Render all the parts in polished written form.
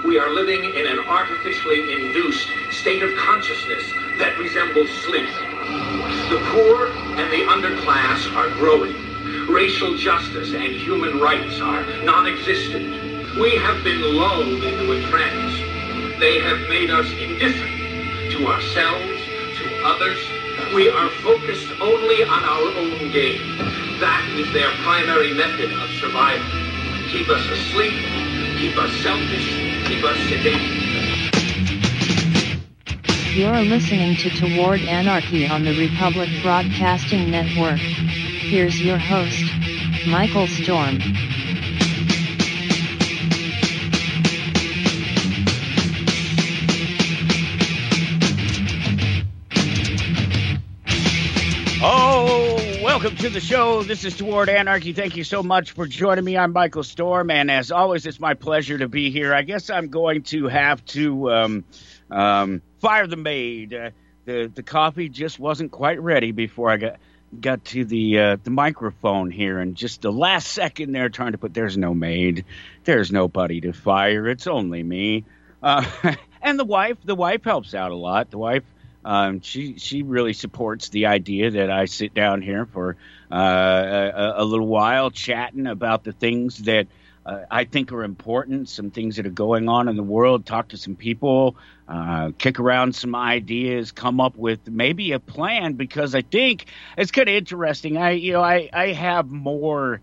We are living in an artificially induced state of consciousness that resembles sleep. The poor and the underclass are growing. Racial justice and human rights are non-existent. We have been lulled into a trance. They have made us indifferent to ourselves, to others. We are focused only on our own gain. That is their primary method of survival. Keep us asleep, keep us selfish, keep us sedated. You're listening to Toward Anarchy on the Republic Broadcasting Network. Here's your host, Michael Storm. Welcome to the show. This is Toward Anarchy. Thank you so much for joining me. I'm Michael Storm, and as always, it's my pleasure to be here. I guess I'm going to have to fire the maid. The coffee just wasn't quite ready before I got to the microphone here, and just the last second there trying to put, there's no maid. There's nobody to fire. It's only me. And the wife helps out a lot. The wife, she really supports the idea that I sit down here for a little while chatting about the things that I think are important, some things that are going on in the world, talk to some people, kick around some ideas, come up with maybe a plan, because I think it's kind of interesting. I have more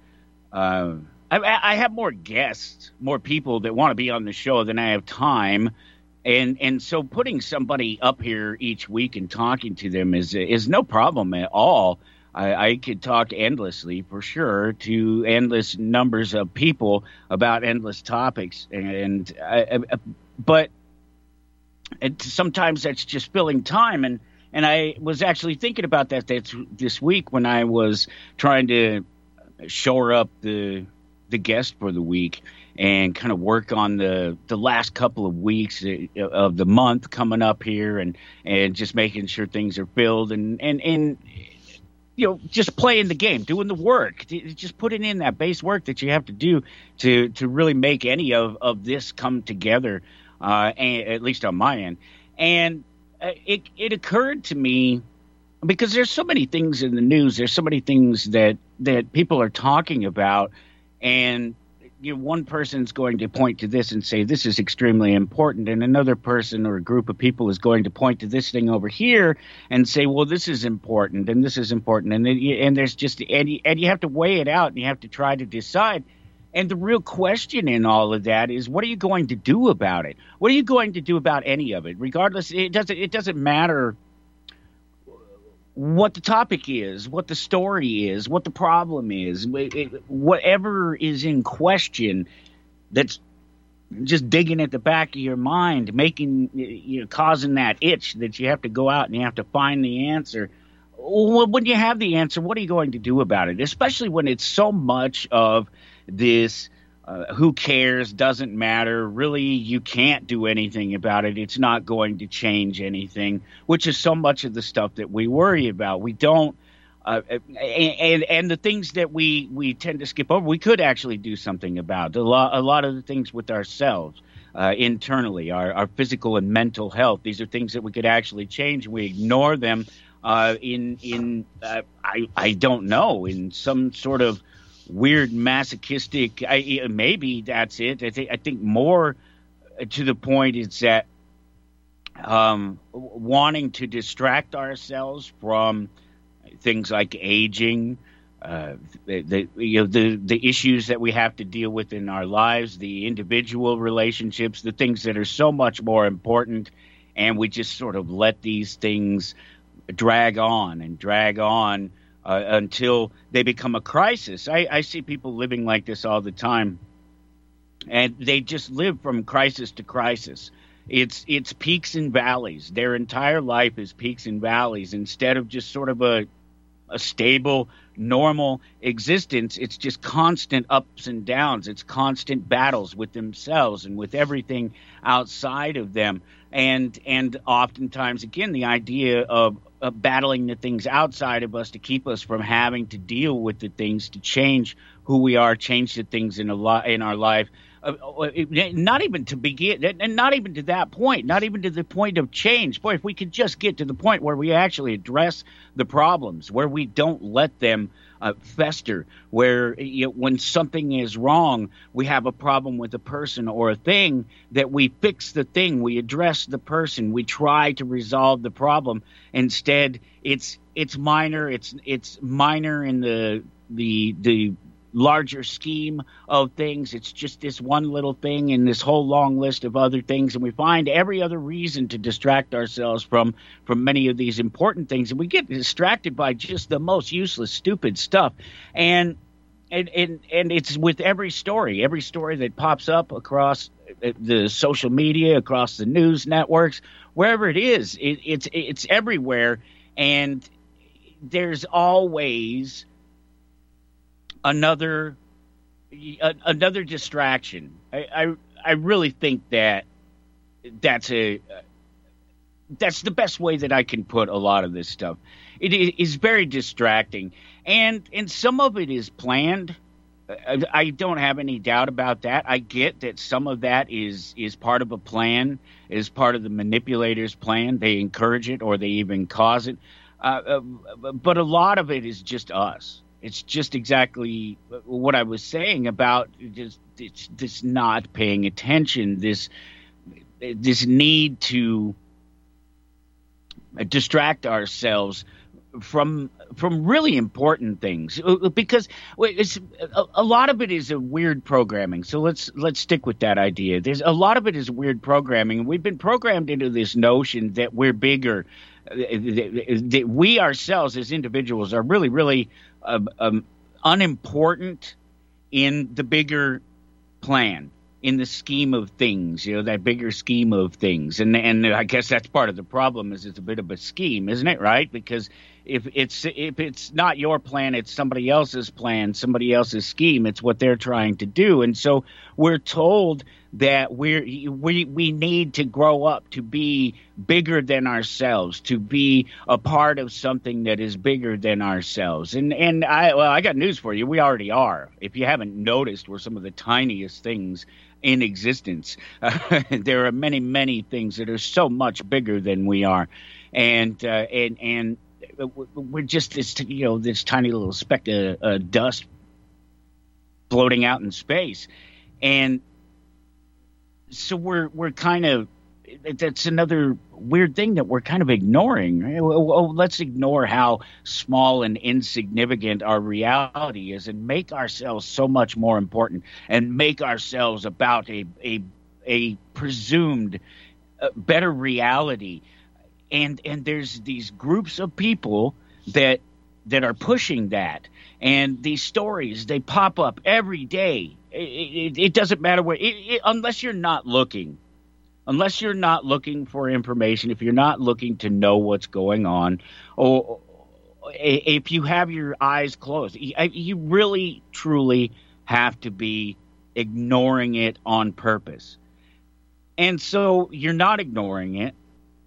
I have more guests, more people that want to be on the show than I have time. And so putting somebody up here each week and talking to them is no problem at all. I could talk endlessly, for sure, to endless numbers of people about endless topics. But sometimes that's just filling time. And I was actually thinking about that this week when I was trying to shore up the guest for the week and kind of work on the last couple of weeks of the month coming up here, and just making sure things are filled and just playing the game, doing the work, just putting in that base work that you have to do to really make any of this come together, and at least on my end. And it occurred to me, because there's so many things in the news, there's so many things that people are talking about, and one person's going to point to this and say this is extremely important, and another person or a group of people is going to point to this thing over here and say, well, this is important and this is important, and there's just and you have to weigh it out and you have to try to decide. And the real question in all of that is, what are you going to do about it? What are you going to do about any of it? Regardless, it doesn't matter what the topic is, what the story is, what the problem is, whatever is in question that's just digging at the back of your mind, causing that itch that you have to go out and you have to find the answer. Well, when you have the answer, what are you going to do about it? Especially when it's so much of this who cares, doesn't matter, really you can't do anything about it, it's not going to change anything, which is so much of the stuff that we worry about. We don't, and the things that we tend to skip over, we could actually do something about. A lot of the things with ourselves, internally, our physical and mental health, these are things that we could actually change, and we ignore them I don't know, in some sort of weird masochistic, maybe that's it. I think more to the point is that wanting to distract ourselves from things like aging, the issues that we have to deal with in our lives, the individual relationships, the things that are so much more important, and we just sort of let these things drag on until they become a crisis. I see people living like this all the time, and they just live from crisis to crisis. It's peaks and valleys. Their entire life is peaks and valleys. Instead of just sort of a stable, normal existence, it's just constant ups and downs. It's constant battles with themselves and with everything outside of them. And oftentimes, again, the idea of battling the things outside of us to keep us from having to deal with the things, to change who we are, change the things in our life. Not even to begin, and not even to that point, not even to the point of change. Boy, if we could just get to the point where we actually address the problems, where we don't let them fester, where when something is wrong, we have a problem with a person or a thing, that we fix the thing, we address the person, we try to resolve the problem. Instead, it's minor. It's minor in the larger scheme of things. It's just this one little thing in this whole long list of other things, and we find every other reason to distract ourselves from many of these important things, and we get distracted by just the most useless, stupid stuff. And it's with every story that pops up across the social media, across the news networks, wherever it is, it's everywhere, and there's always another distraction. I really think that's the best way that I can put a lot of this stuff. It is very distracting, and some of it is planned. I don't have any doubt about that. I get that some of that is part of a plan, is part of the manipulator's plan. They encourage it or they even cause it. But a lot of it is just us. It's just exactly what I was saying about just this not paying attention, this need to distract ourselves from really important things, because a lot of it is a weird programming. So let's stick with that idea. There's a lot of it is weird programming, and we've been programmed into this notion that we're bigger, that we ourselves as individuals are really, really unimportant in the bigger plan, in the scheme of things, that bigger scheme of things. And I guess that's part of the problem, is it's a bit of a scheme, isn't it? Right? Because if it's not your plan, it's somebody else's plan, somebody else's scheme. It's what they're trying to do. And so we're told that we need to grow up to be bigger than ourselves, to be a part of something that is bigger than ourselves. And I got news for you. We already are. If you haven't noticed, we're some of the tiniest things in existence. There are many, many things that are so much bigger than we are, and we're just this tiny little speck of dust floating out in space. And so we're kind of, that's another weird thing that we're kind of ignoring. Right? Let's ignore how small and insignificant our reality is, and make ourselves so much more important, and make ourselves about a presumed better reality. And there's these groups of people that are pushing that, and these stories, they pop up every day. It doesn't matter where, unless you're not looking for information, if you're not looking to know what's going on, or if you have your eyes closed, you really, truly have to be ignoring it on purpose. And so you're not ignoring it.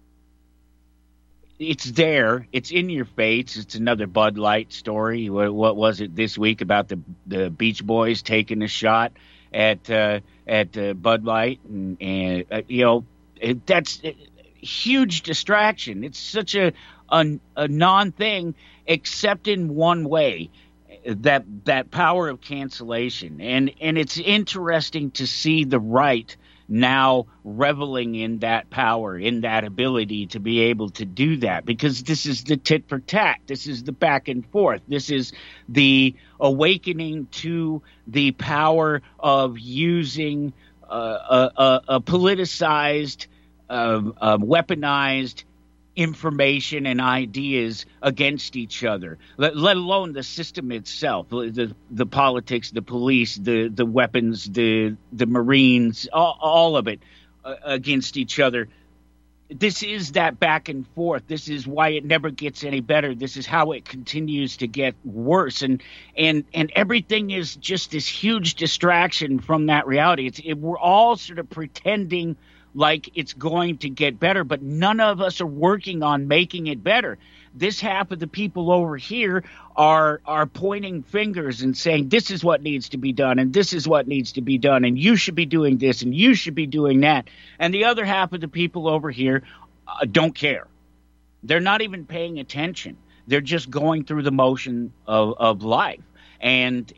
It's there. It's in your face. It's another Bud Light story. What was it this week about the Beach Boys taking a shot at Bud Light, and that's a huge distraction. It's such a non-thing, except in one way, that power of cancellation. And it's interesting to see the right now reveling in that power, in that ability to be able to do that, because this is the tit for tat. This is the back and forth. This is the awakening to the power of using a politicized, weaponized information and ideas against each other, let alone the system itself, the politics, the police, the weapons, the Marines, all of it against each other. This is that back and forth. This is why it never gets any better. This is how it continues to get worse. And everything is just this huge distraction from that reality. We're all sort of pretending like it's going to get better, but none of us are working on making it better. this half of the people over here are pointing fingers and saying this is what needs to be done and this is what needs to be done and you should be doing this and you should be doing that. And the other half of the people over here don't care. They're not even paying attention. They're just going through the motion of life. And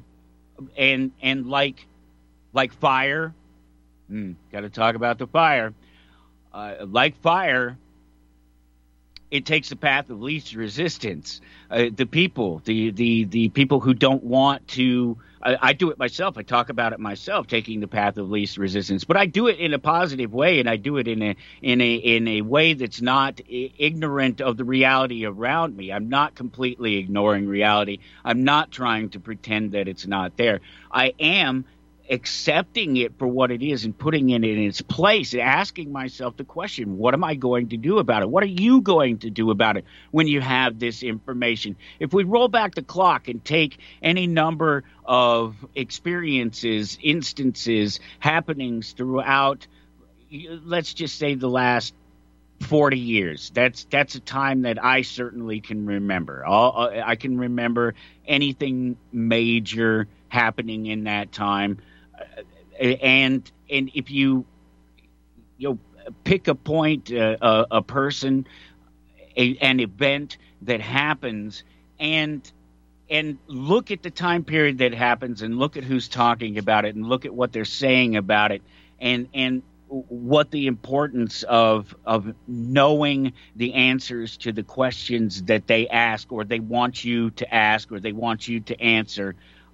like fire, got to talk about the fire. Like fire, it takes the path of least resistance. The people who don't want to. I do it myself. I talk about it myself, taking the path of least resistance. But I do it in a positive way, and I do it in a way that's not ignorant of the reality around me. I'm not completely ignoring reality. I'm not trying to pretend that it's not there. I am accepting it for what it is and putting it in its place and asking myself the question, what am I going to do about it? What are you going to do about it when you have this information? If we roll back the clock and take any number of experiences, instances, happenings throughout, let's just say the last 40 years. That's a time that I certainly can remember. I can remember anything major happening in that time. And if you pick a point, a person, an event that happens, and look at the time period that happens, and look at who's talking about it, and look at what they're saying about it, and what the importance of knowing the answers to the questions that they ask, or they want you to ask, or they want you to answer.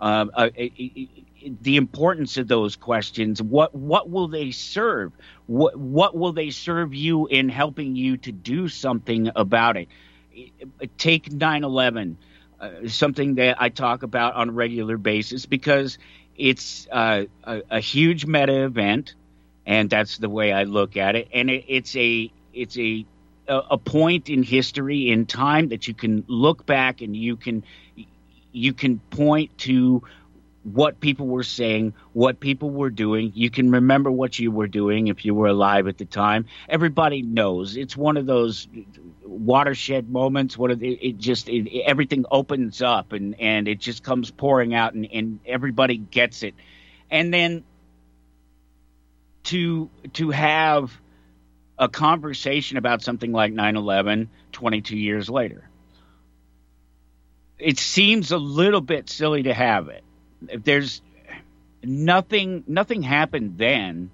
The importance of those questions. What will they serve? What will they serve you in helping you to do something about it? Take 9/11, something that I talk about on a regular basis because it's a huge meta event, and that's the way I look at it. And it's a point in history, in time, that you can look back and you can point to what people were saying, what people were doing. You can remember what you were doing if you were alive at the time. Everybody knows. It's one of those watershed moments. Everything opens up and it just comes pouring out and everybody gets it. And then to have a conversation about something like 9/11 22 years later, it seems a little bit silly to have it. There's nothing happened then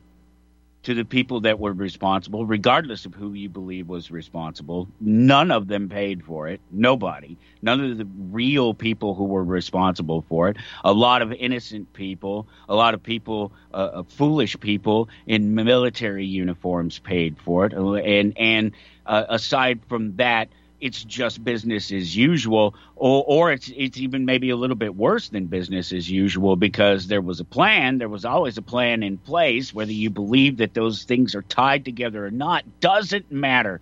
to the people that were responsible, regardless of who you believe was responsible. None of them paid for it. Nobody. None of the real people who were responsible for it. A lot of innocent people, a lot of people, foolish people in military uniforms paid for it. And aside from that, it's just business as usual, or it's even maybe a little bit worse than business as usual, because there was a plan. There was always a plan in place. Whether you believe that those things are tied together or not doesn't matter.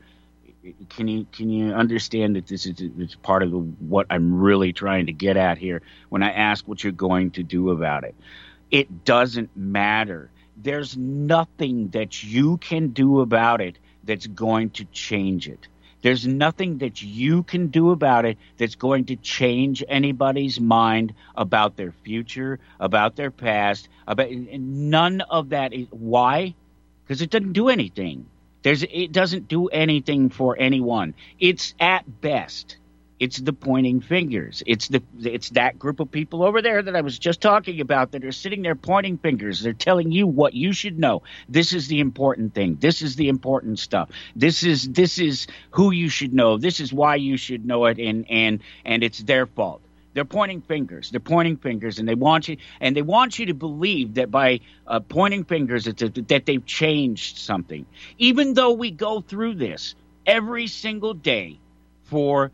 Can you understand that it's part of what I'm really trying to get at here when I ask what you're going to do about it? It doesn't matter. There's nothing that you can do about it that's going to change it. There's nothing that you can do about it that's going to change anybody's mind about their future, about their past, none of that. Why? Because it doesn't do anything. It doesn't do anything for anyone. It's at best. It's the pointing fingers. It's that group of people over there that I was just talking about that are sitting there pointing fingers. They're telling you what you should know. This is the important thing. This is the important stuff. This is who you should know. This is why you should know it, and it's their fault. They're pointing fingers. They're pointing fingers, and they want you to believe that by pointing fingers that they've changed something. Even though we go through this every single day for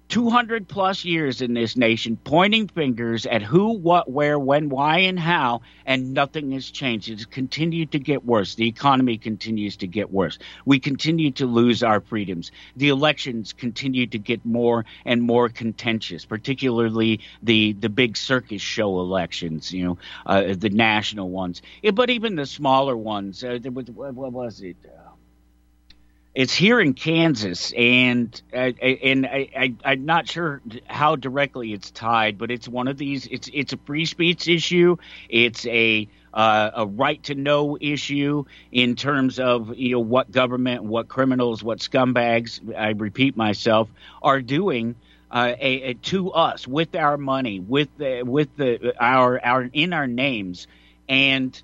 200 plus years in this nation, pointing fingers at who, what, where, when, why, and how, and nothing has changed. It's continued to get worse. The economy continues to get worse. We continue to lose our freedoms. The elections continue to get more and more contentious, particularly the big circus show elections, the national ones. But even the smaller ones, what was it? It's here in Kansas, and I'm not sure how directly it's tied, but it's one of these. It's a free speech issue. It's a right to know issue in terms of what government, what criminals, what scumbags. I repeat myself, are doing to us with our money, with our in our names, and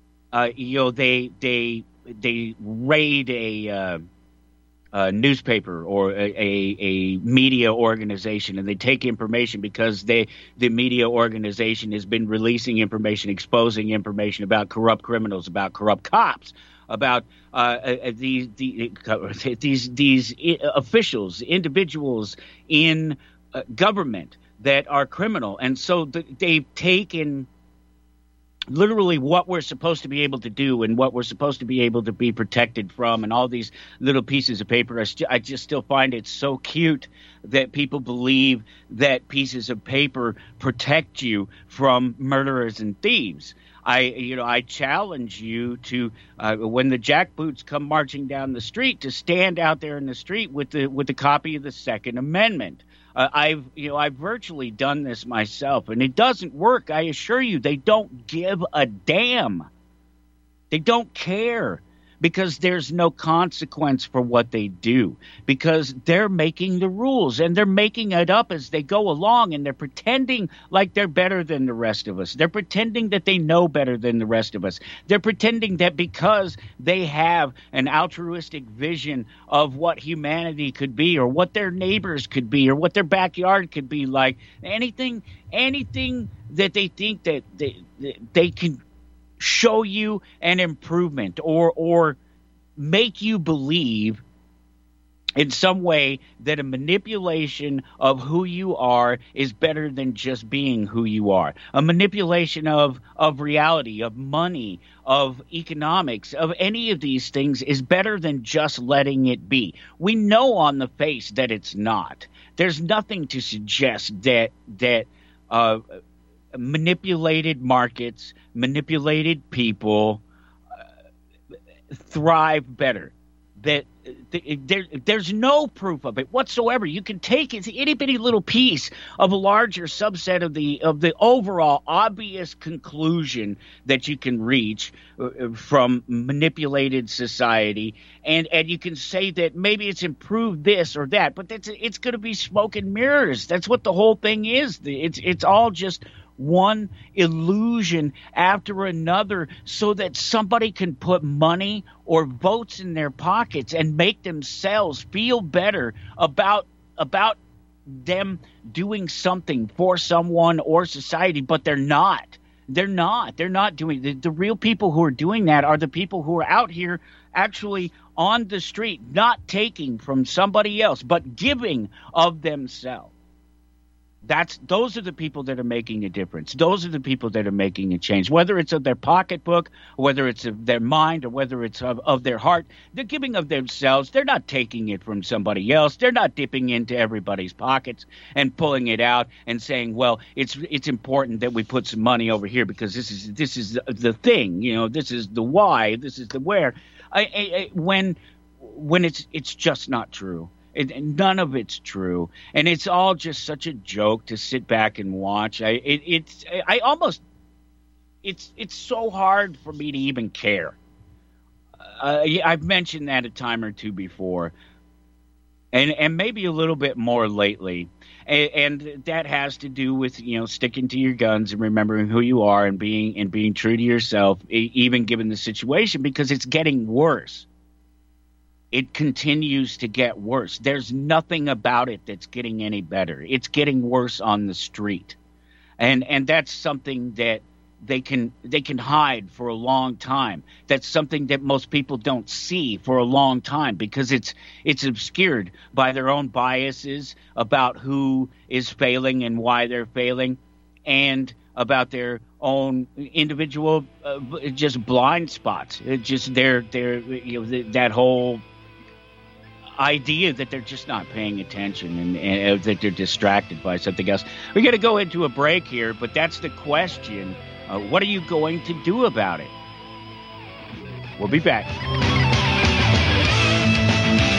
they raid a newspaper or a media organization, and they take information because the media organization has been releasing information, exposing information about corrupt criminals, about corrupt cops, about these officials, individuals in government that are criminal, and so they've taken literally what we're supposed to be able to do and what we're supposed to be able to be protected from, and all these little pieces of paper. I just still find it so cute that people believe that pieces of paper protect you from murderers and thieves. I challenge you to when the jackboots come marching down the street, to stand out there in the street with the copy of the Second Amendment. I've virtually done this myself, and it doesn't work. I assure you, they don't give a damn. They don't care, because there's no consequence for what they do, because they're making the rules, and they're making it up as they go along, and they're pretending like they're better than the rest of us. They're pretending that they know better than the rest of us. They're pretending that because they have an altruistic vision of what humanity could be, or what their neighbors could be, or what their backyard could be like, anything that they think that they can show you an improvement or make you believe in some way that a manipulation of who you are is better than just being who you are. A manipulation of reality, of money, of economics, of any of these things is better than just letting it be. We know on the face that it's not. There's nothing to suggest that manipulated markets, manipulated people thrive better. There's no proof of it whatsoever. You can take it's itty bitty little piece of a larger subset of the overall obvious conclusion that you can reach from manipulated society, and you can say that maybe it's improved this or that, but it's going to be smoke and mirrors. That's what the whole thing is. It's all just one illusion after another, so that somebody can put money or votes in their pockets and make themselves feel better about them doing something for someone or society, but they're not. They're not doing the real people who are doing that are the people who are out here actually on the street, not taking from somebody else, but giving of themselves. Those are the people that are making a difference. Those are the people that are making a change. Whether it's of their pocketbook, whether it's of their mind, or whether it's of their heart, they're giving of themselves. They're not taking it from somebody else. They're not dipping into everybody's pockets and pulling it out and saying, "Well, it's important that we put some money over here because this is the thing. This is the why. This is the where." When it's just not true. None of it's true, and it's all just such a joke to sit back and watch. It's so hard for me to even care. I've mentioned that a time or two before, and maybe a little bit more lately, and that has to do with sticking to your guns and remembering who you are and being true to yourself, even given the situation, because it's getting worse. It continues to get worse. There's nothing about it that's getting any better. It's getting worse on the street. And that's something that they can hide for a long time. That's something that most people don't see for a long time, because it's obscured by their own biases about who is failing and why they're failing, and about their own individual just blind spots. It's just that whole idea that they're just not paying attention and that they're distracted by something else. We got to go into a break here, but that's the question. What are you going to do about it? We'll be back.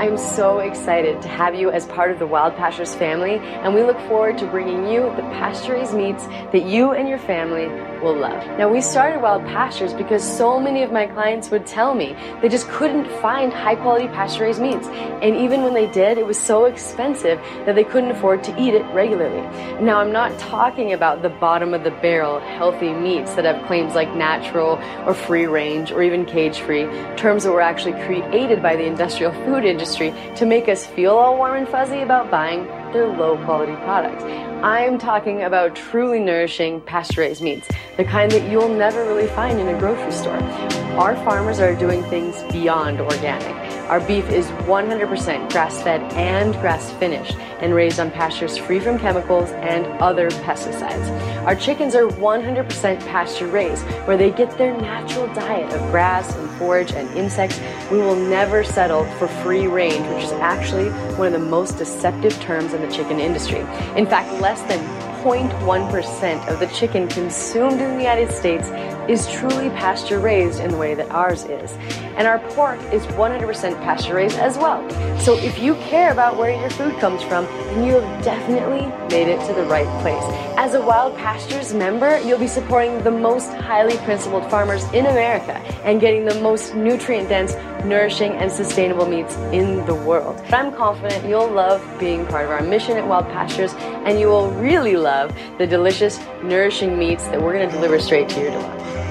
I'm so excited to have you as part of the Wild Pastures family, and we look forward to bringing you the pasture-raised meats that you and your family will love. Now, we started Wild Pastures because so many of my clients would tell me they just couldn't find high-quality pasture-raised meats, and even when they did, it was so expensive that they couldn't afford to eat it regularly. Now, I'm not talking about the bottom-of-the-barrel healthy meats that have claims like natural or free-range or even cage-free, terms that were actually created by the industrial food industry to make us feel all warm and fuzzy about buying their low-quality products. I'm talking about truly nourishing pasture-raised meats, the kind that you'll never really find in a grocery store. Our farmers are doing things beyond organic. Our beef is 100% grass-fed and grass-finished and raised on pastures free from chemicals and other pesticides. Our chickens are 100% pasture-raised, where they get their natural diet of grass and forage and insects. We will never settle for free range, which is actually one of the most deceptive terms in the chicken industry. In fact, less than 0.1% of the chicken consumed in the United States is truly pasture-raised in the way that ours is. And our pork is 100% pasture-raised as well. So if you care about where your food comes from, then you have definitely made it to the right place. As a Wild Pastures member, you'll be supporting the most highly principled farmers in America and getting the most nutrient-dense, nourishing, and sustainable meats in the world. I'm confident you'll love being part of our mission at Wild Pastures, and you will really love the delicious, nourishing meats that we're going to deliver straight to your door.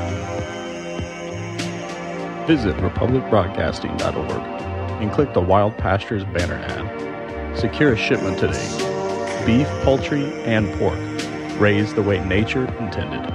Visit republicbroadcasting.org and click the Wild Pastures banner ad. Secure a shipment today. Beef, poultry, and pork, raised the way nature intended.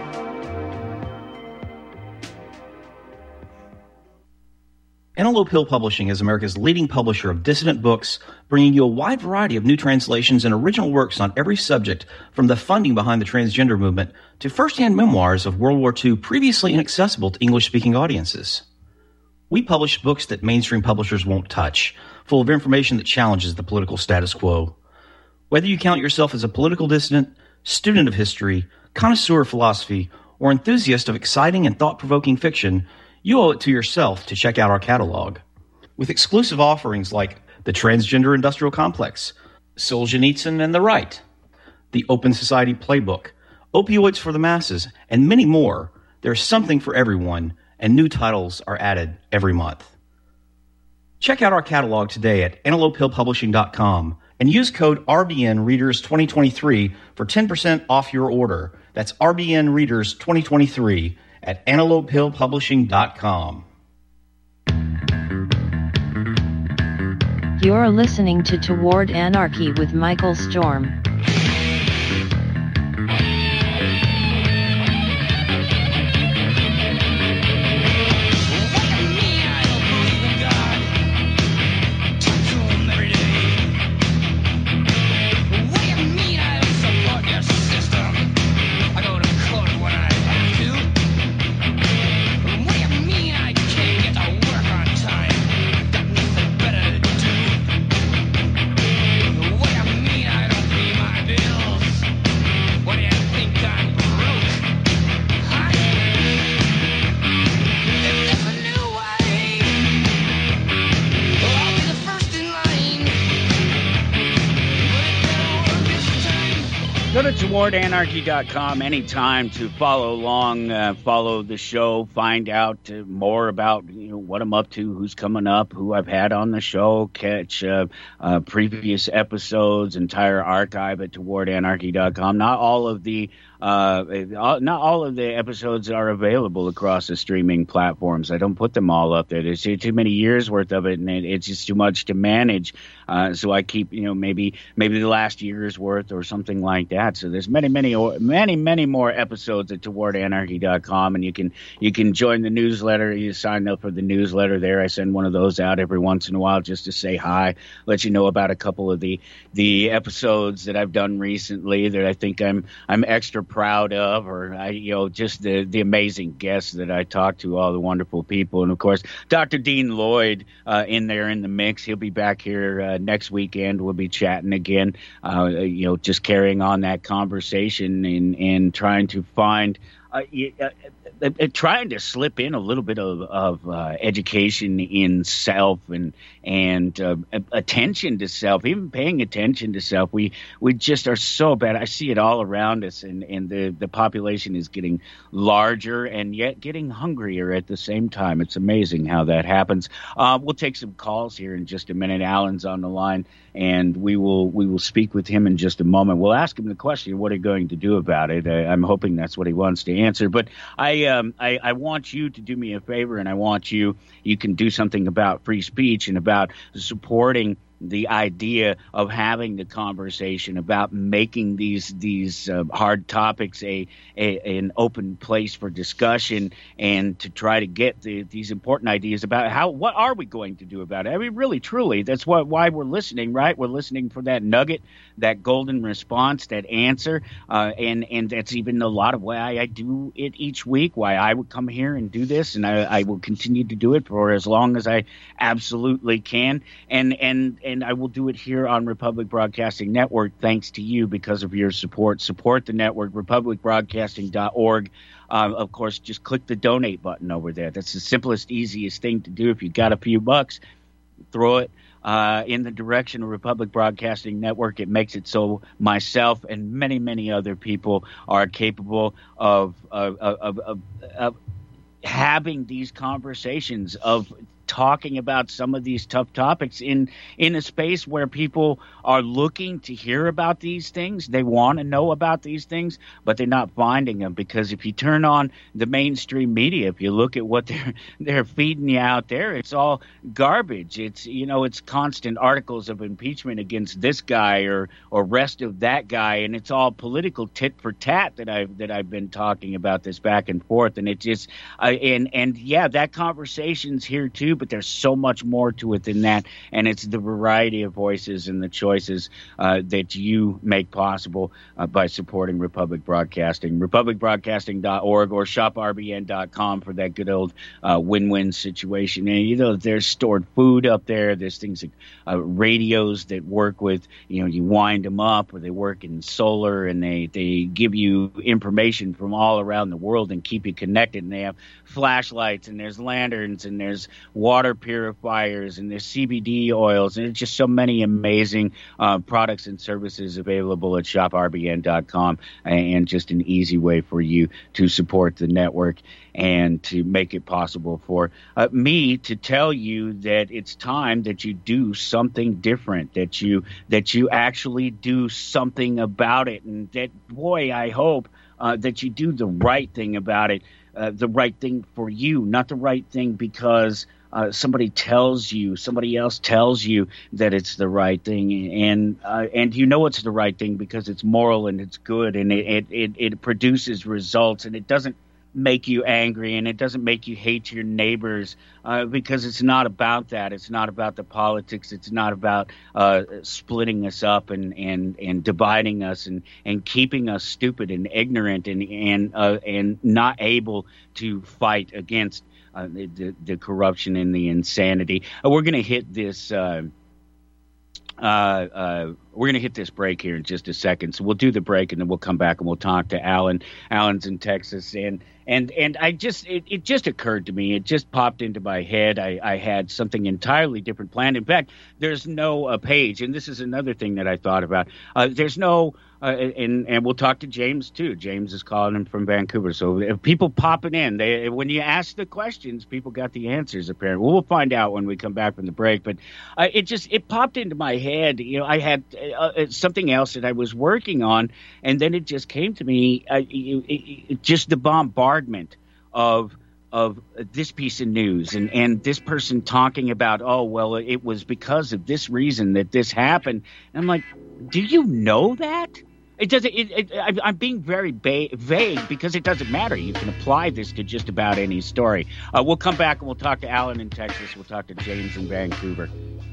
Antelope Hill Publishing is America's leading publisher of dissident books, bringing you a wide variety of new translations and original works on every subject, from the funding behind the transgender movement to first-hand memoirs of World War II previously inaccessible to English-speaking audiences. We publish books that mainstream publishers won't touch, full of information that challenges the political status quo. Whether you count yourself as a political dissident, student of history, connoisseur of philosophy, or enthusiast of exciting and thought-provoking fiction, you owe it to yourself to check out our catalog. With exclusive offerings like The Transgender Industrial Complex, Solzhenitsyn and the Right, The Open Society Playbook, Opioids for the Masses, and many more, there's something for everyone, and new titles are added every month. Check out our catalog today at antelopehillpublishing.com and use code RBNReaders2023 for 10% off your order. That's RBNReaders2023 at antelopehillpublishing.com. You're listening to Toward Anarchy with Michael Storm. Go to towardanarchy.com anytime to follow along, follow the show, find out more about what I'm up to, who's coming up, who I've had on the show, catch previous episodes, entire archive at towardanarchy.com. Not all of the episodes are available across the streaming platforms. I don't put them all up there. There's too many years worth of it, and it's just too much to manage. So I keep, maybe the last year's worth or something like that. So there's many more episodes at towardanarchy.com, and you can join the newsletter. You sign up for the newsletter there. I send one of those out every once in a while just to say hi, let you know about a couple of the episodes that I've done recently that I think I'm extra proud of, or just the amazing guests that I talked to, all the wonderful people, and of course Dr. Dean Lloyd in the mix. He'll be back here next weekend. We'll be chatting again, just carrying on that conversation and trying to find trying to slip in a little bit of education in self and attention to self, even paying attention to self. We just are so bad. I see it all around us, and the population is getting larger and yet getting hungrier at the same time. It's amazing how that happens. We'll take some calls here in just a minute. Alan's on the line, and we will speak with him in just a moment. We'll ask him the question, what are you going to do about it? I'm hoping that's what he wants to answer. But I want you to do me a favor, and I want you can do something about free speech and about supporting the idea of having the conversation, about making these hard topics an open place for discussion, and to try to get these important ideas about what are we going to do about it. I mean, really, truly, that's why we're listening, right? We're listening for that nugget, that golden response, that answer, and that's even a lot of why I do it each week, why I would come here and do this, and I will continue to do it for as long as I absolutely can, and I will do it here on Republic Broadcasting Network thanks to you because of your support. Support the network, republicbroadcasting.org. Of course, just click the donate button over there. That's the simplest, easiest thing to do. If you've got a few bucks, throw it in the direction of Republic Broadcasting Network. It makes it so myself and many, many other people are capable of having these conversations, of talking about some of these tough topics in a space where people are looking to hear about these things. They want to know about these things, but they're not finding them, because if you turn on the mainstream media, if you look at what they're feeding you out there, it's all garbage. It's constant articles of impeachment against this guy or rest of that guy, and it's all political tit for tat that I've been talking about this back and forth, and it just that conversation's here too. But there's so much more to it than that, and it's the variety of voices and the choices that you make possible by supporting Republic Broadcasting. RepublicBroadcasting.org or shoprbn.com for that good old win-win situation. And there's stored food up there. There's things like radios that work with, you wind them up, or they work in solar, and they give you information from all around the world and keep you connected. And they have flashlights, and there's lanterns, and there's water purifiers, and there's CBD oils, and there's just so many amazing products and services available at shoprbn.com, and just an easy way for you to support the network and to make it possible for me to tell you that it's time that you do something different, that you actually do something about it, and that, boy, I hope that you do the right thing about it, the right thing for you, not the right thing because somebody else tells you that it's the right thing, and it's the right thing because it's moral and it's good, and it produces results, and it doesn't make you angry, and it doesn't make you hate your neighbors, because it's not about that. It's not about the politics. It's not about splitting us up and dividing us and keeping us stupid and ignorant and not able to fight against the corruption and the insanity. We're going to hit this. We're going to hit this break here in just a second. So we'll do the break, and then we'll come back and we'll talk to Alan. Alan's in Texas, and it just occurred to me. It just popped into my head. I had something entirely different planned. In fact, there's no page, and this is another thing that I thought about. There's no, and we'll talk to James too. James is calling him from Vancouver. So if people popping in, when you ask the questions, people got the answers apparently. We'll find out when we come back from the break. But it popped into my head. I had something else that I was working on, and then it just came to me. Just the bombardment of this piece of news and this person talking about, oh, well, it was because of this reason that this happened. And I'm like, do you know that? It doesn't. I'm being very vague because it doesn't matter. You can apply this to just about any story. We'll come back and we'll talk to Alan in Texas. We'll talk to James in Vancouver.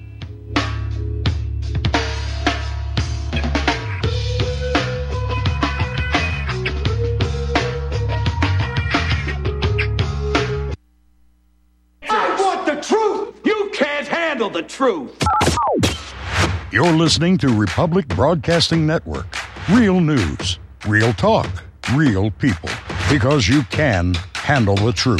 I want the truth. You can't handle the truth. You're listening to Republic Broadcasting Network. Real news, real talk, real people. Because you can handle the truth.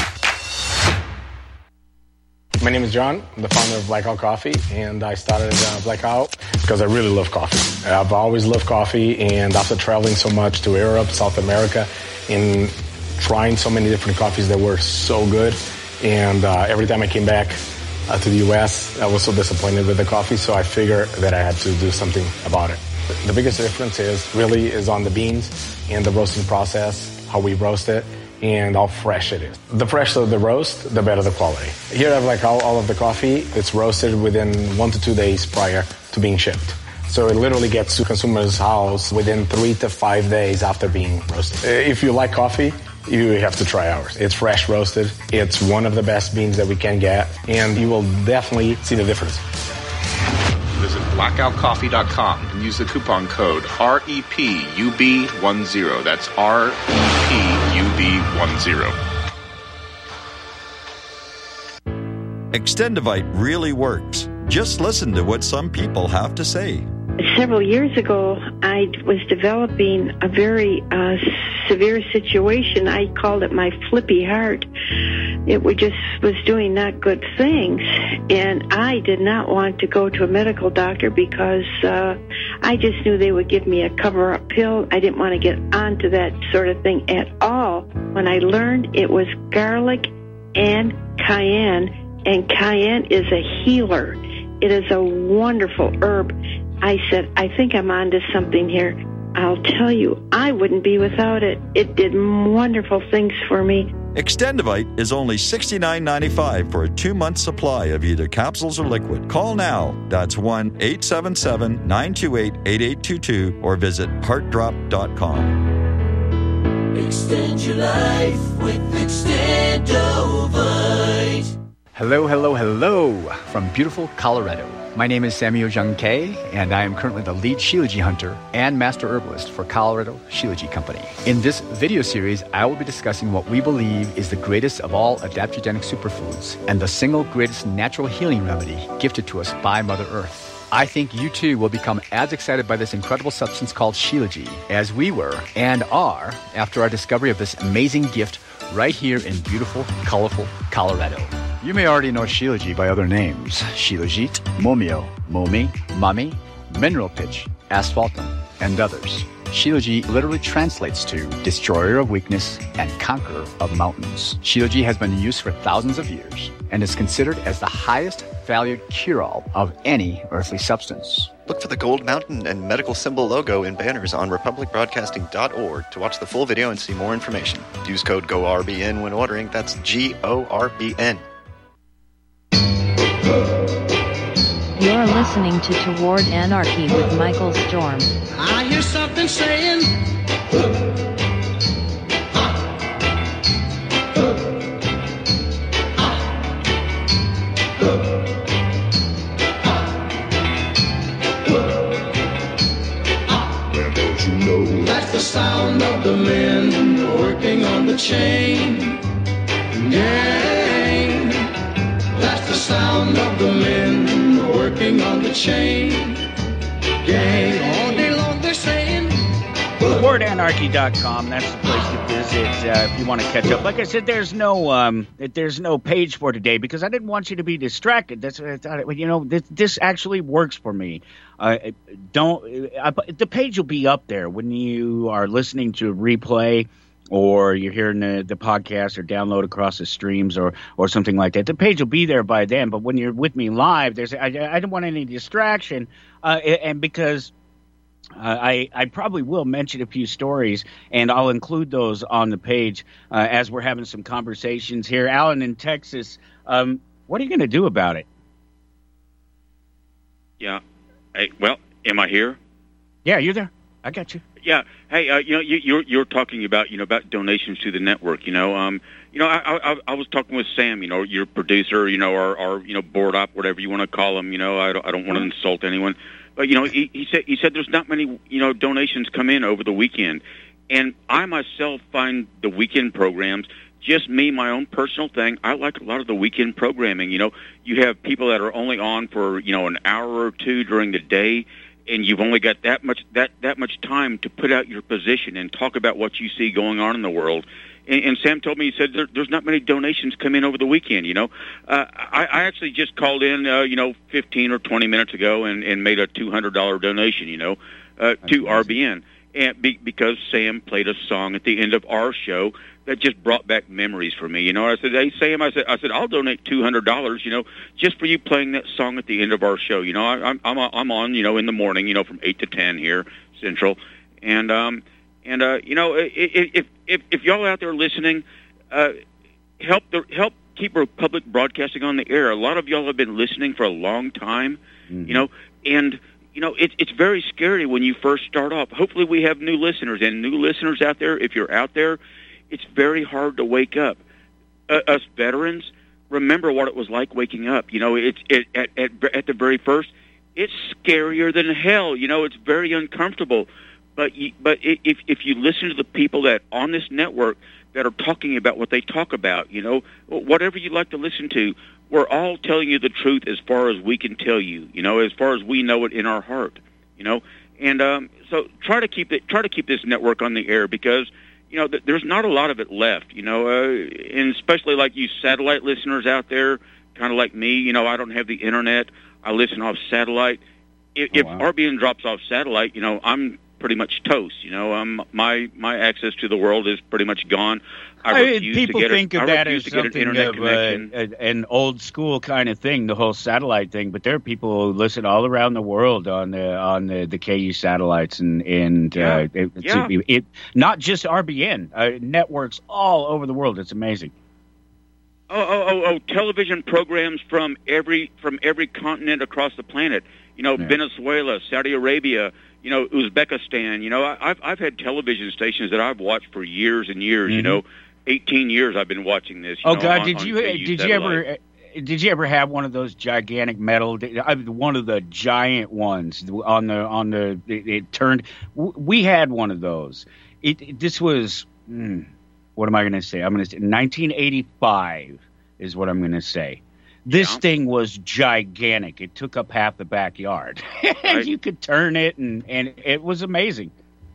My name is John. I'm the founder of Blackout Coffee, and I started Blackout because I really love coffee. I've always loved coffee, and after traveling so much to Europe, South America, and trying so many different coffees that were so good, and every time I came back to the U.S., I was so disappointed with the coffee, so I figured that I had to do something about it. The biggest difference is on the beans and the roasting process, how we roast it, and how fresh it is. The fresher the roast, the better the quality. Here I have all of the coffee. It's roasted within 1 to 2 days prior to being shipped. So it literally gets to consumer's house within 3 to 5 days after being roasted. If you like coffee, you have to try ours. It's fresh roasted. It's one of the best beans that we can get, and you will definitely see the difference. Visit blackoutcoffee.com and use the coupon code REPUB10. That's REPUB10. Extendivite really works. Just listen to what some people have to say. Several years ago, I was developing a very severe situation. I called it my flippy heart. It was doing not good things, and I did not want to go to a medical doctor because I just knew they would give me a cover-up pill. I didn't want to get onto that sort of thing at all. When I learned it was garlic and cayenne is a healer. It is a wonderful herb. I said, I think I'm onto something here. I'll tell you, I wouldn't be without it. It did wonderful things for me. Extendivite is only $69.95 for a 2-month supply of either capsules or liquid. Call now. That's 1-877-928-8822 or visit heartdrop.com. Extend your life with Extendovite. Hello, hello, hello from beautiful Colorado. My name is Samuel Jung Kay, and I am currently the lead Shilajit hunter and master herbalist for Colorado Shilajit Company. In this video series, I will be discussing what we believe is the greatest of all adaptogenic superfoods and the single greatest natural healing remedy gifted to us by Mother Earth. I think you too will become as excited by this incredible substance called Shilajit as we were and are after our discovery of this amazing gift right here in beautiful, colorful Colorado. You may already know Shilajit by other names: Shilajit, Momio, Momi, Mami, Mineral Pitch, Asphaltum, and others. Shilajit literally translates to destroyer of weakness and conqueror of mountains. Shilajit has been in use for thousands of years and is considered as the highest valued cure-all of any earthly substance. Look for the Gold Mountain and medical symbol logo in banners on republicbroadcasting.org to watch the full video and see more information. Use code GORBN when ordering. That's GORBN. You're listening to Toward Anarchy with Michael Storm. I hear something saying, don't you know? That's the sound of the men working on the chain gang. That's the sound of the men working on the chain gang. All day long they're saying, WordAnarchy.com. That's the place to visit if you want to catch up. Like I said, there's no page for today because I didn't want you to be distracted. That's what I thought. This actually works for me. The page will be up there when you are listening to a replay, or you're hearing the podcast or download across the streams or something like that. The page will be there by then. But when you're with me live, I don't want any distraction, and because I probably will mention a few stories, and I'll include those on the page as we're having some conversations here. Alan in Texas, what are you going to do about it? Yeah. Hey, well, am I here? Yeah, you're there. I got you. Yeah. Hey, you're talking about about donations to the network. I was talking with Sam. Your producer. Or board op, whatever you want to call him. I don't want to insult anyone. But he said there's not many donations come in over the weekend, and I myself find the weekend programs, just me, my own personal thing, I like a lot of the weekend programming. You have people that are only on for an hour or two during the day, and you've only got that much time to put out your position and talk about what you see going on in the world. And Sam told me, he said, there's not many donations come in over the weekend, I actually just called in, 15 or 20 minutes ago and made a $200 donation, to RBN. And because Sam played a song at the end of our show that just brought back memories for me. I said, hey, Sam, I said, I'll donate $200, just for you playing that song at the end of our show. I'm on, in the morning, from 8 to 10 here, Central. And if y'all out there listening, help keep Republic Broadcasting on the air. A lot of y'all have been listening for a long time, and it's very scary when you first start off. Hopefully we have new listeners, and new listeners out there, if you're out there, it's very hard to wake up. Us veterans, remember what it was like waking up. At the very first, it's scarier than hell. It's very uncomfortable. But if you listen to the people that on this network that are talking about what they talk about, whatever you like to listen to, we're all telling you the truth as far as we can tell you, as far as we know it in our heart, And so try to keep this network on the air because, there's not a lot of it left, and especially like you satellite listeners out there, kind of like me, I don't have the internet. I listen off satellite. If RBN drops off satellite, I'm pretty much toast. My access to the world is pretty much gone. People think of that as something of an old school kind of thing, the whole satellite thing. But there are people who listen all around the world on the KU satellites, and not just RBN networks all over the world. It's amazing. Television programs from every continent across the planet. Venezuela, Saudi Arabia, Uzbekistan. I've had television stations that I've watched for years and years. 18 years I've been watching this. Did you ever have one of those gigantic metal? One of the giant ones on the it turned. We had one of those. This was what am I going to say? I'm going to say 1985 is what I'm going to say. This thing was gigantic. It took up half the backyard. Right. You could turn it, and it was amazing.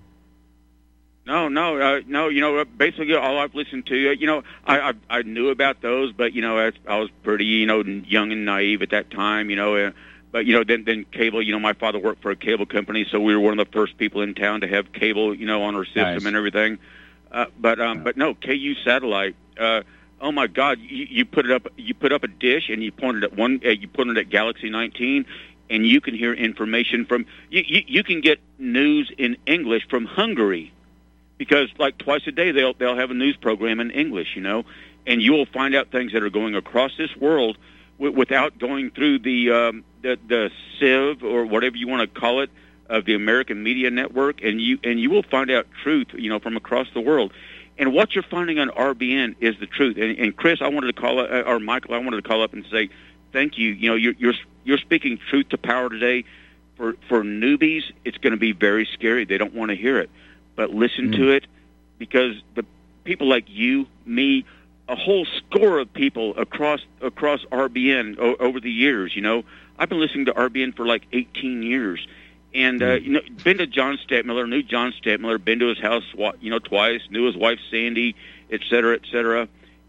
No. Basically, all I've listened to, I knew about those, but I was pretty, young and naive at that time, But then cable. My father worked for a cable company, so we were one of the first people in town to have cable, on our system and everything. But no, KU satellite. Oh my God! You put up a dish, and you pointed at you put it at Galaxy 19, and you can hear information from. You can get news in English from Hungary, because like twice a day they'll have a news program in English, and you will find out things that are going across this world without going through the sieve or whatever you want to call it of the American media network, and you will find out truth, from across the world. And what you're finding on RBN is the truth. And Chris, I wanted to call or Michael, I wanted to call up and say thank you. You're speaking truth to power today. For newbies, it's going to be very scary. They don't want to hear it, but listen to it, because the people like you, me, a whole score of people across RBN over the years. I've been listening to RBN for like 18 years. And, been to John Stadtmiller, knew John Stadtmiller, been to his house, twice, knew his wife, Sandy, et cetera, et cetera.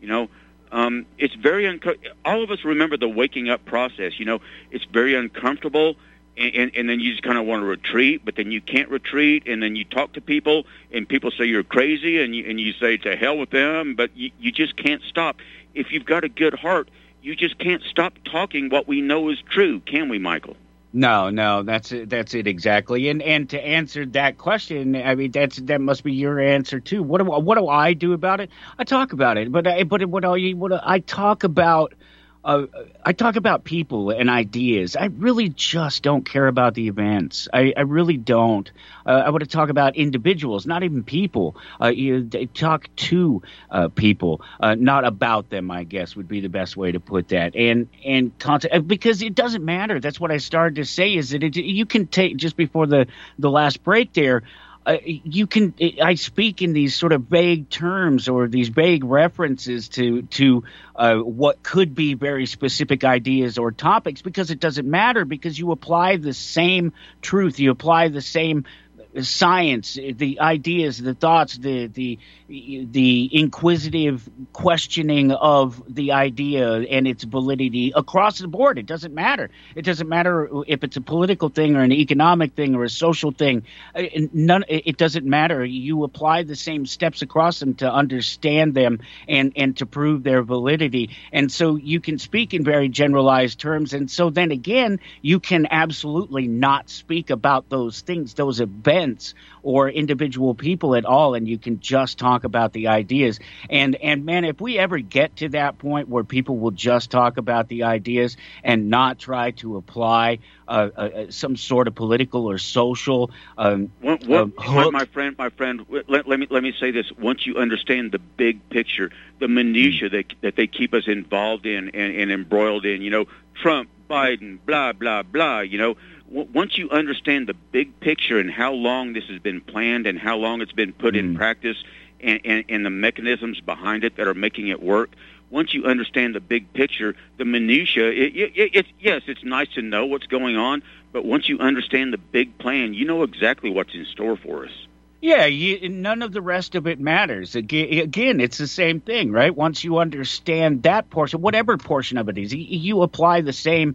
It's very all of us remember the waking up process. It's very uncomfortable, and then you just kind of want to retreat, but then you can't retreat, and then you talk to people, and people say you're crazy, and you say to hell with them, but you just can't stop. If you've got a good heart, you just can't stop talking what we know is true, can we, Michael? No, that's it exactly. And to answer that question, I mean that must be your answer too. What do I do about it? I talk about it, but I talk about I talk about people and ideas. I really just don't care about the events. I really don't. I want to talk about individuals, not even people. You talk to people, not about them, I guess would be the best way to put that. And contact, because it doesn't matter. That's what I started to say, is that you can take, just before the last break there, I speak in these sort of vague terms or these vague references to what could be very specific ideas or topics, because it doesn't matter, because you apply the same truth, you apply the same science, the ideas, the thoughts, the inquisitive questioning of the idea and its validity across the board. It doesn't matter. It doesn't matter if it's a political thing or an economic thing or a social thing. It doesn't matter. You apply the same steps across them to understand them and to prove their validity. And so you can speak in very generalized terms. And so then again, you can absolutely not speak about those things, those events or individual people at all, and you can just talk about the ideas. And man, if we ever get to that point where people will just talk about the ideas and not try to apply some sort of political or social hook. My friend, let me say this. Once you understand the big picture, the minutia that they keep us involved in and embroiled in, Trump, Biden, blah, blah, blah, once you understand the big picture and how long this has been planned and how long it's been put in practice and the mechanisms behind it that are making it work, once you understand the big picture, the minutia, it's nice to know what's going on, but once you understand the big plan, you know exactly what's in store for us. Yeah, none of the rest of it matters. Again, it's the same thing, right? Once you understand that portion, whatever portion of it is, you apply the same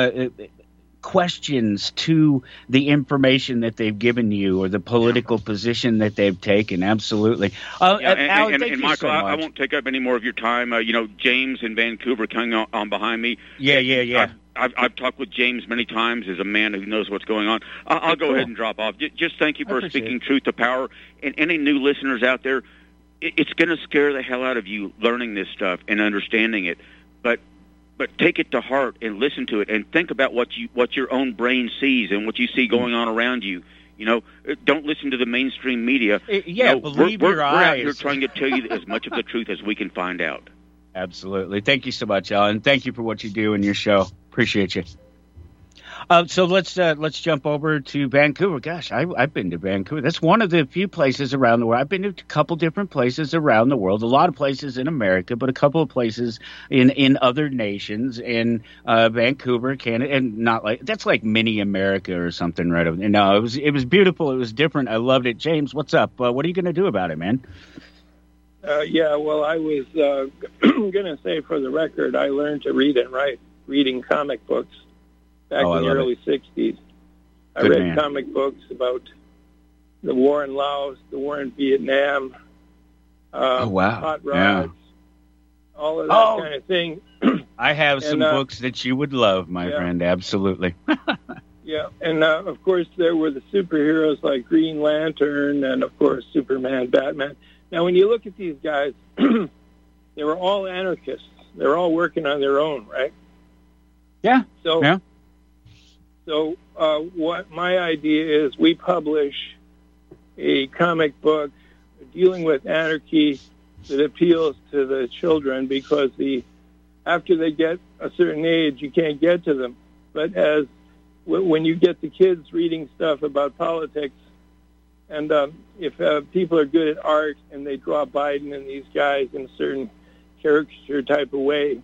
questions to the information that they've given you or the political position that they've taken. Absolutely. And Michael, I won't take up any more of your time. James in Vancouver coming on behind me. Yeah. I've talked with James many times as a man who knows what's going on. I'll go ahead and drop off. Just thank you for speaking truth to power. And any new listeners out there, it's going to scare the hell out of you learning this stuff and understanding it. But take it to heart and listen to it and think about what your own brain sees and what you see going on around you. Don't listen to the mainstream media. Believe your eyes. We're out here trying to tell you as much of the truth as we can find out. Absolutely. Thank you so much, Alan. Thank you for what you do in your show. Appreciate you. So let's jump over to Vancouver. Gosh, I've been to Vancouver. That's one of the few places around the world. I've been to a couple different places around the world. A lot of places in America, but a couple of places in other nations. In Vancouver, Canada, and that's like mini America or something, right? No, it was beautiful. It was different. I loved it. James, what's up? What are you going to do about it, man? Well, I was going to say, for the record, I learned to read and write reading comic books back in the early 60s. I read comic books about the war in Laos, the war in Vietnam, hot rods, all of that kind of thing. I have some books that you would love, my friend, absolutely. And of course there were the superheroes like Green Lantern and, of course, Superman, Batman. Now, when you look at these guys, they were all anarchists. They were all working on their own, right? Yeah. So what my idea is, we publish a comic book dealing with anarchy that appeals to the children, because after they get a certain age, you can't get to them. But when you get the kids reading stuff about politics, and if people are good at art and they draw Biden and these guys in a certain caricature type of way,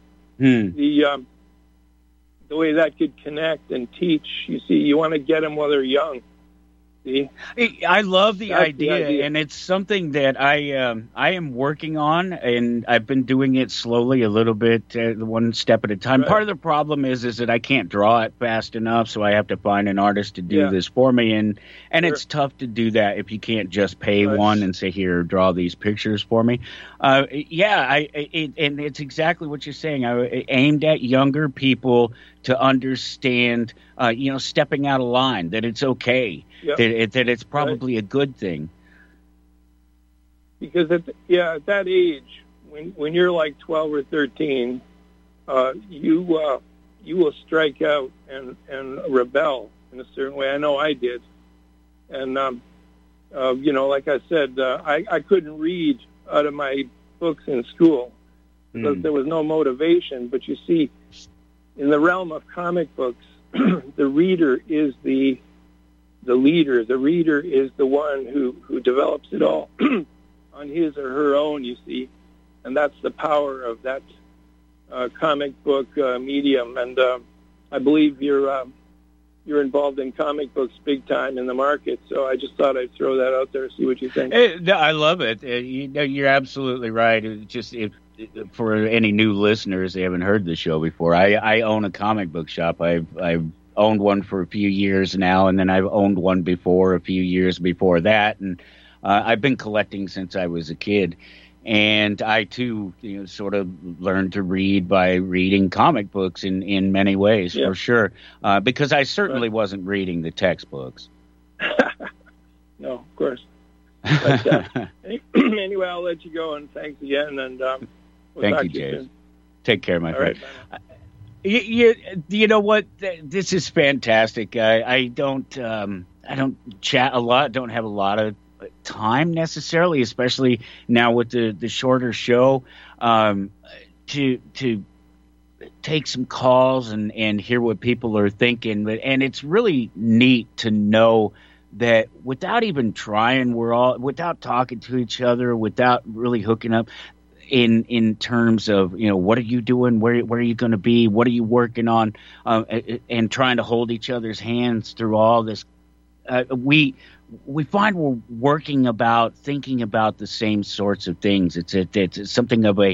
the way that could connect and teach, you want to get them while they're young. See? I love the idea, and it's something that I am working on, and I've been doing it slowly, a little bit, one step at a time. Right. Part of the problem is that I can't draw it fast enough, so I have to find an artist to do this for me, and it's tough to do that if you can't just pay one and say, here, draw these pictures for me. And it's exactly what you're saying. I aimed at younger people to understand, stepping out of line, that it's okay. Yep. That it's probably a good thing. Because at that age, when you're like 12 or 13, you will strike out and rebel in a certain way. I know I did, and like I said, I couldn't read out of my books in school because there was no motivation. But you see, in the realm of comic books, the reader is the leader. The reader is the one who develops it all on his or her own, you see. And that's the power of that comic book medium. And I believe your you're involved in comic books big time in the market. So I just thought I'd throw that out there, see what you think. I love it. You're absolutely right. For any new listeners, they haven't heard the show before. I own a comic book shop. I've owned one for a few years now, and then I've owned one before a few years before that, and I've been collecting since I was a kid. And I too, sort of learned to read by reading comic books in many ways, for sure. Because I certainly wasn't reading the textbooks. No, of course. But, anyway, I'll let you go, and thanks again. And we'll thank talk you, to you James. soon. Take care, my friend. Right, you know what? This is fantastic. I don't chat a lot. Don't have a lot of time necessarily, especially now with the shorter show, to take some calls and hear what people are thinking. And it's really neat to know that without even trying, without talking to each other, without really hooking up in terms of, what are you doing? Where are you going to be? What are you working on? And trying to hold each other's hands through all this. We find we're thinking about the same sorts of things. It's something of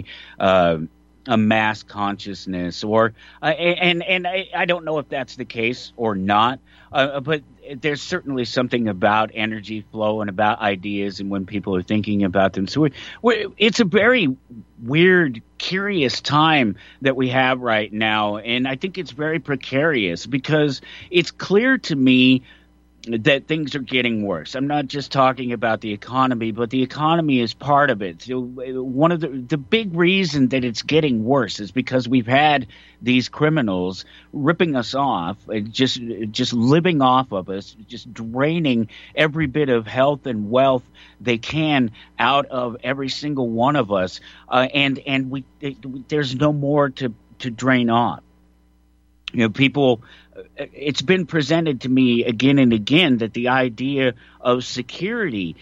a mass consciousness, or and I don't know if that's the case or not, but there's certainly something about energy flow and about ideas and when people are thinking about them. So it's a very weird, curious time that we have right now, and I think it's very precarious because it's clear to me that things are getting worse. I'm not just talking about the economy, but the economy is part of it. So one of the big reason that it's getting worse is because we've had these criminals ripping us off, just living off of us, just draining every bit of health and wealth they can out of every single one of us, and there's no more to drain off. People. It's been presented to me again and again that the idea of security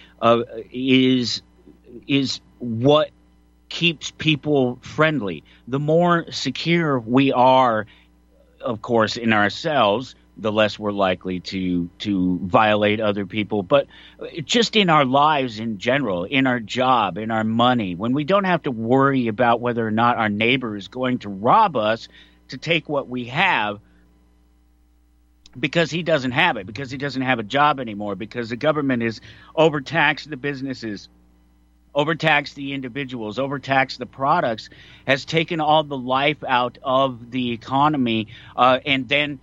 is what keeps people friendly. The more secure we are, of course, in ourselves, the less we're likely to violate other people. But just in our lives in general, in our job, in our money, when we don't have to worry about whether or not our neighbor is going to rob us to take what we have, because he doesn't have it, because he doesn't have a job anymore, because the government has overtaxed the businesses, overtaxed the individuals, overtaxed the products, has taken all the life out of the economy, and then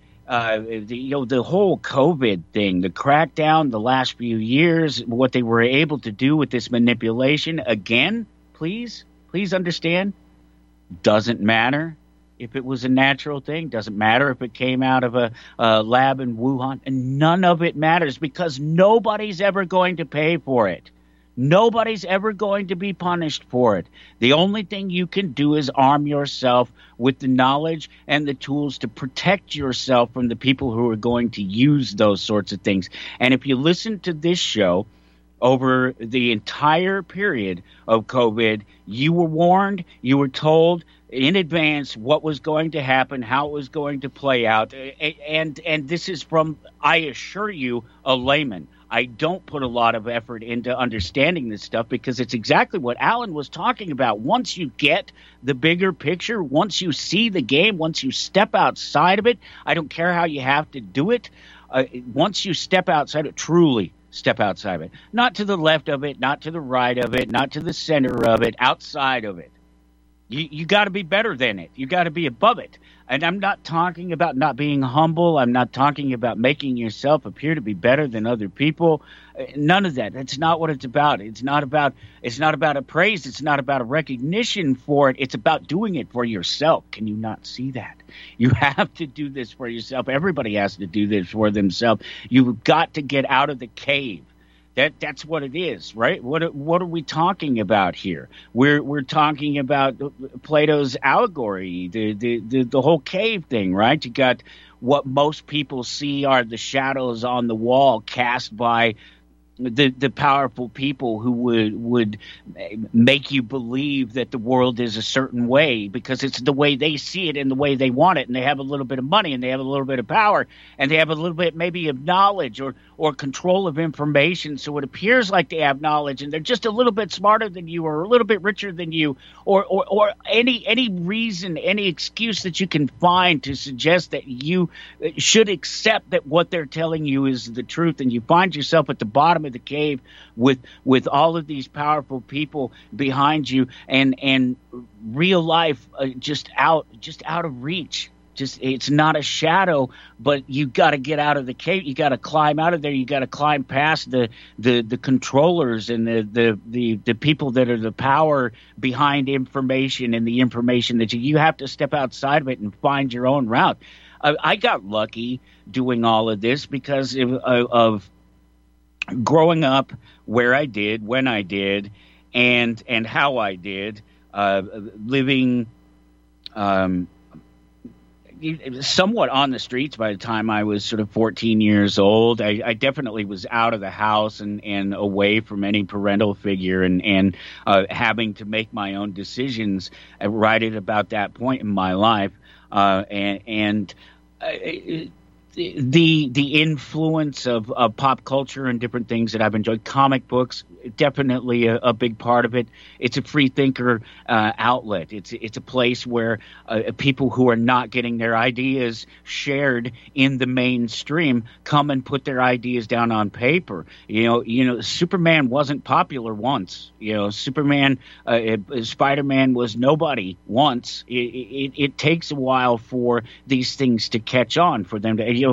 the whole COVID thing, the crackdown, the last few years, what they were able to do with this manipulation, again, please understand, doesn't matter. If it was a natural thing, doesn't matter if it came out of a lab in Wuhan, and none of it matters because nobody's ever going to pay for it. Nobody's ever going to be punished for it. The only thing you can do is arm yourself with the knowledge and the tools to protect yourself from the people who are going to use those sorts of things. And if you listen to this show over the entire period of COVID, you were warned, you were told in advance what was going to happen, how it was going to play out. And this is from, I assure you, a layman. I don't put a lot of effort into understanding this stuff because it's exactly what Alan was talking about. Once you get the bigger picture, once you see the game, once you step outside of it, I don't care how you have to do it. Once you step outside it, truly step outside of it, not to the left of it, not to the right of it, not to the center of it, outside of it. You got to be better than it. You got to be above it. And I'm not talking about not being humble. I'm not talking about making yourself appear to be better than other people. None of that. That's not what it's about. It's not about a praise. It's not about a recognition for it. It's about doing it for yourself. Can you not see that? You have to do this for yourself. Everybody has to do this for themselves. You've got to get out of the cave. That's what it is, right? What are we talking about here? We're talking about Plato's allegory, the whole cave thing, right? You got what most people see are the shadows on the wall cast by the powerful people who would make you believe that the world is a certain way because it's the way they see it and the way they want it, and they have a little bit of money and they have a little bit of power and they have a little bit maybe of knowledge or control of information, so it appears like they have knowledge and they're just a little bit smarter than you or a little bit richer than you or any reason, any excuse that you can find to suggest that you should accept that what they're telling you is the truth, and you find yourself at the bottom of the cave with all of these powerful people behind you and real life just out of reach. Just it's not a shadow, but you got to get out of the cave. You got to climb out of there. You got to climb past the controllers and the people that are the power behind information and the information that you have to step outside of it and find your own route. I got lucky doing all of this because of growing up where I did, when I did, and how I did, living somewhat on the streets by the time I was sort of 14 years old. I definitely was out of the house and away from any parental figure and having to make my own decisions right at about that point in my life. The influence of pop culture and different things that I've enjoyed. Comic books, definitely a big part of it. It's a free thinker outlet. It's a place where people who are not getting their ideas shared in the mainstream come and put their ideas down on paper. You know, Superman wasn't popular once. You know, Spider-Man was nobody once. It takes a while for these things to catch on, for them to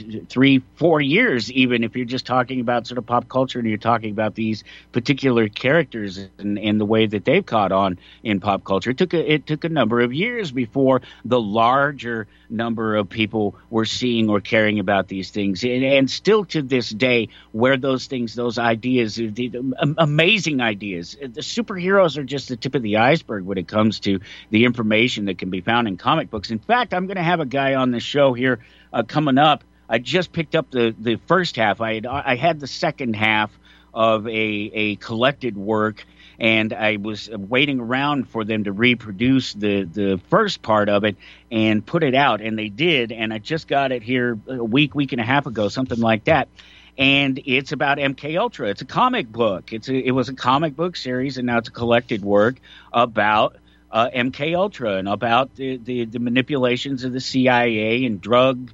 3-4 years, even if you're just talking about sort of pop culture and you're talking about these particular characters and the way that they've caught on in pop culture. It took a number of years before the larger number of people were seeing or caring about these things, and still to this day, where those things, those ideas, amazing ideas, the superheroes are just the tip of the iceberg when it comes to the information that can be found in comic books. In fact, I'm going to have a guy on the show here coming up. I just picked up the first half. I had the second half of a collected work, and I was waiting around for them to reproduce the first part of it and put it out, and they did, and I just got it here a week and a half ago, something like that. And it's about MK Ultra. It's a comic book. It was a comic book series, and now it's a collected work about MK Ultra and about the manipulations of the CIA and drug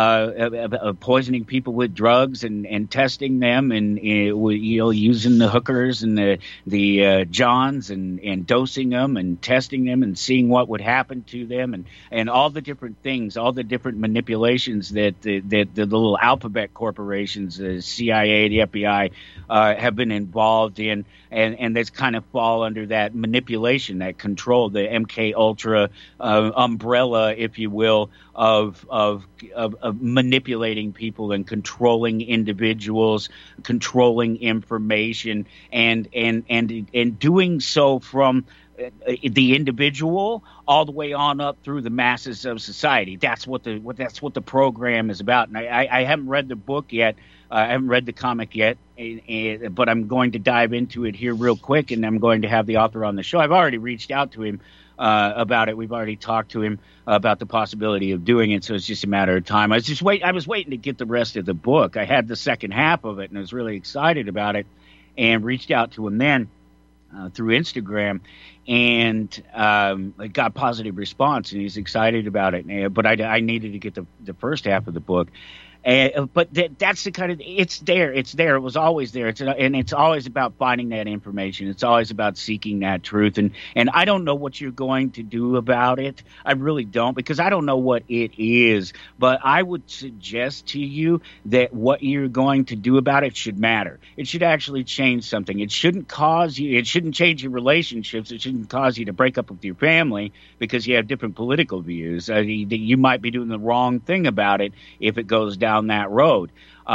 poisoning people with drugs and testing them and using the hookers and the Johns and dosing them and testing them and seeing what would happen to them and all the different things, all the different manipulations that the little alphabet corporations, the CIA, the FBI, have been involved in, and that's kind of fall under that manipulation, that control, the MK Ultra umbrella, if you will, of manipulating people and controlling individuals, controlling information, and doing so from the individual all the way on up through the masses of society. That's what the program is about. And I haven't read the book yet. I haven't read the comic yet, but I'm going to dive into it here real quick, and I'm going to have the author on the show. I've already reached out to him about it. We've already talked to him about the possibility of doing it, so it's just a matter of time. I was waiting to get the rest of the book. I had the second half of it, and I was really excited about it, and reached out to him then through Instagram, and I got a positive response, and he's excited about it. But I needed to get the first half of the book. But that's the kind of, it's there. It was always there. And it's always about finding that information. It's always about seeking that truth. And I don't know what you're going to do about it. I really don't, because I don't know what it is. But I would suggest to you that what you're going to do about it should matter. It should actually change something. It shouldn't change your relationships. It shouldn't cause you to break up with your family because you have different political views. You might be doing the wrong thing about it if it goes down that road.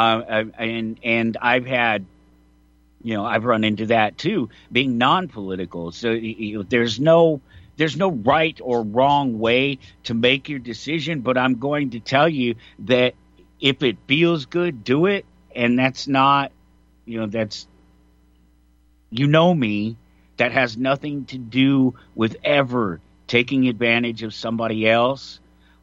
And I've had, I've run into that too, being non-political. So there's no right or wrong way to make your decision, but I'm going to tell you that if it feels good, do it. And that's not, that's, me, that has nothing to do with ever taking advantage of somebody else,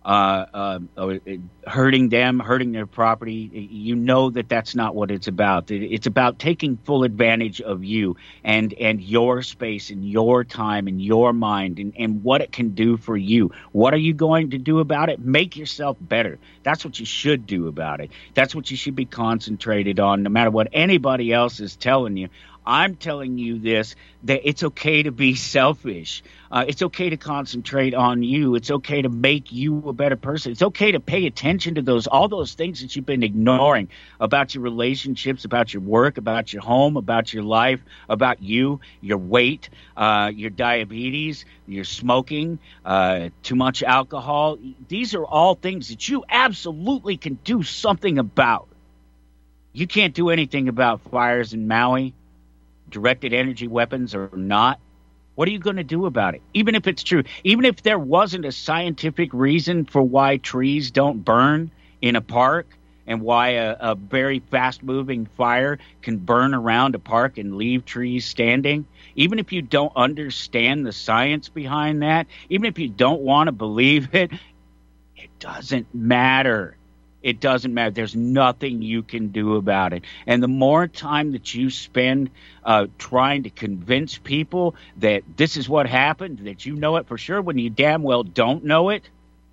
hurting them, hurting their property. That's not what it's about. It's about taking full advantage of you and your space and your time and your mind and what it can do for you. What are you going to do about it? Make yourself better. That's what you should do about it. That's what you should be concentrated on, no matter what anybody else is telling you. I'm telling you that it's okay to be selfish. It's okay to concentrate on you. It's okay to make you a better person. It's okay to pay attention to all those things that you've been ignoring about your relationships, about your work, about your home, about your life, about you, your weight, your diabetes, your smoking, too much alcohol. These are all things that you absolutely can do something about. You can't do anything about fires in Maui, directed energy weapons or not. What are you going to do about it? Even if it's true, even if there wasn't a scientific reason for why trees don't burn in a park and why a very fast-moving fire can burn around a park and leave trees standing, even if you don't understand the science behind that, even if you don't want to believe it, it doesn't matter. It doesn't matter. There's nothing you can do about it. And the more time that you spend trying to convince people that this is what happened, that you know it for sure when you damn well don't know it,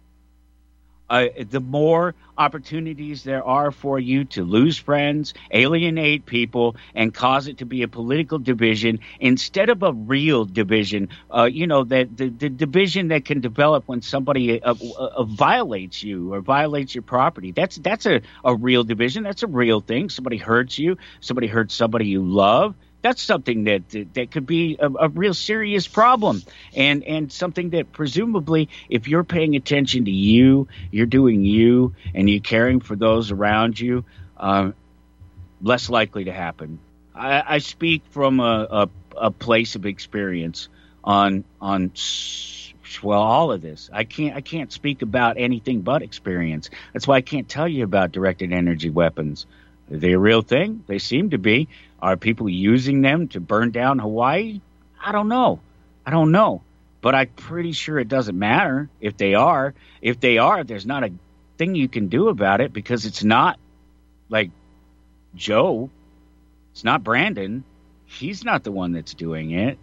the more opportunities there are for you to lose friends, alienate people, and cause it to be a political division instead of a real division. That the division that can develop when somebody violates you or violates your property. That's a real division. That's a real thing. Somebody hurts you. Somebody hurts somebody you love. That's something that could be a real serious problem, and something that presumably, if you're paying attention to you, you're doing you, and you're caring for those around you, less likely to happen. I speak from a place of experience on all of this. I can't speak about anything but experience. That's why I can't tell you about directed energy weapons. Are they a real thing? They seem to be. Are people using them to burn down Hawaii? I don't know. But I'm pretty sure it doesn't matter if they are. If they are, there's not a thing you can do about it because it's not like Joe. It's not Brandon. He's not the one that's doing it.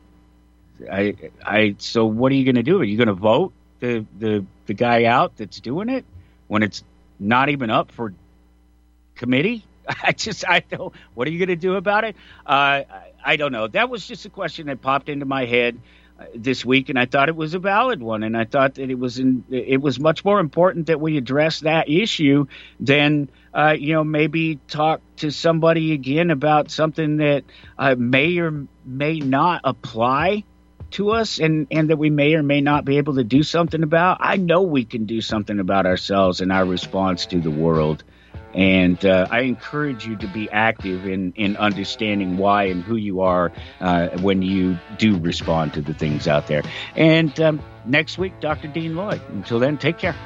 So what are you going to do? Are you going to vote the guy out that's doing it when it's not even up for committee? I don't. What are you going to do about it? I don't know. That was just a question that popped into my head this week, and I thought it was a valid one. And I thought that it was much more important that we address that issue than maybe talk to somebody again about something that may or may not apply to us, and that we may or may not be able to do something about. I know we can do something about ourselves and our response to the world. And I encourage you to be active in understanding why and who you are when you do respond to the things out there. And next week, Dr. Dean Lloyd. Until then, take care.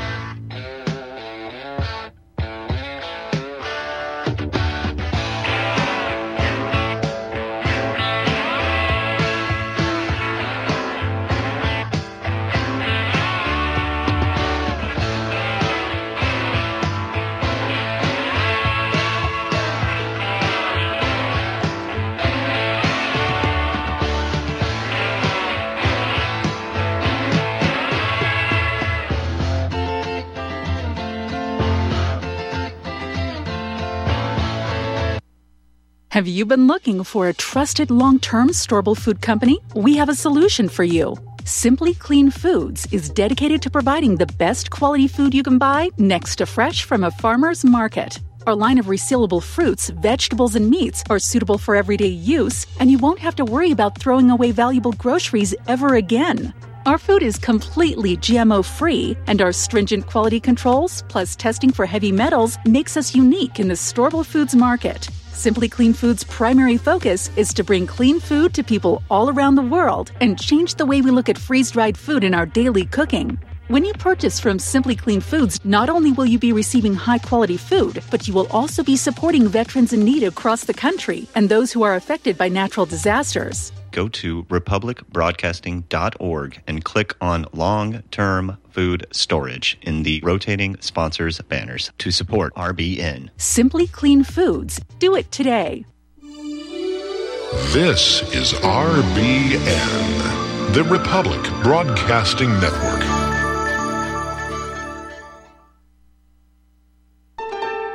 Have you been looking for a trusted long-term storable food company? We have a solution for you. Simply Clean Foods is dedicated to providing the best quality food you can buy next to fresh from a farmer's market. Our line of resealable fruits, vegetables, and meats are suitable for everyday use, and you won't have to worry about throwing away valuable groceries ever again. Our food is completely GMO-free, and our stringent quality controls, plus testing for heavy metals, makes us unique in the storable foods market. Simply Clean Foods' primary focus is to bring clean food to people all around the world and change the way we look at freeze-dried food in our daily cooking. When you purchase from Simply Clean Foods, not only will you be receiving high-quality food, but you will also be supporting veterans in need across the country and those who are affected by natural disasters. Go to republicbroadcasting.org and click on long-term food storage in the rotating sponsors banners to support RBN. Simply Clean Foods. Do it today. This is RBN, the Republic Broadcasting Network.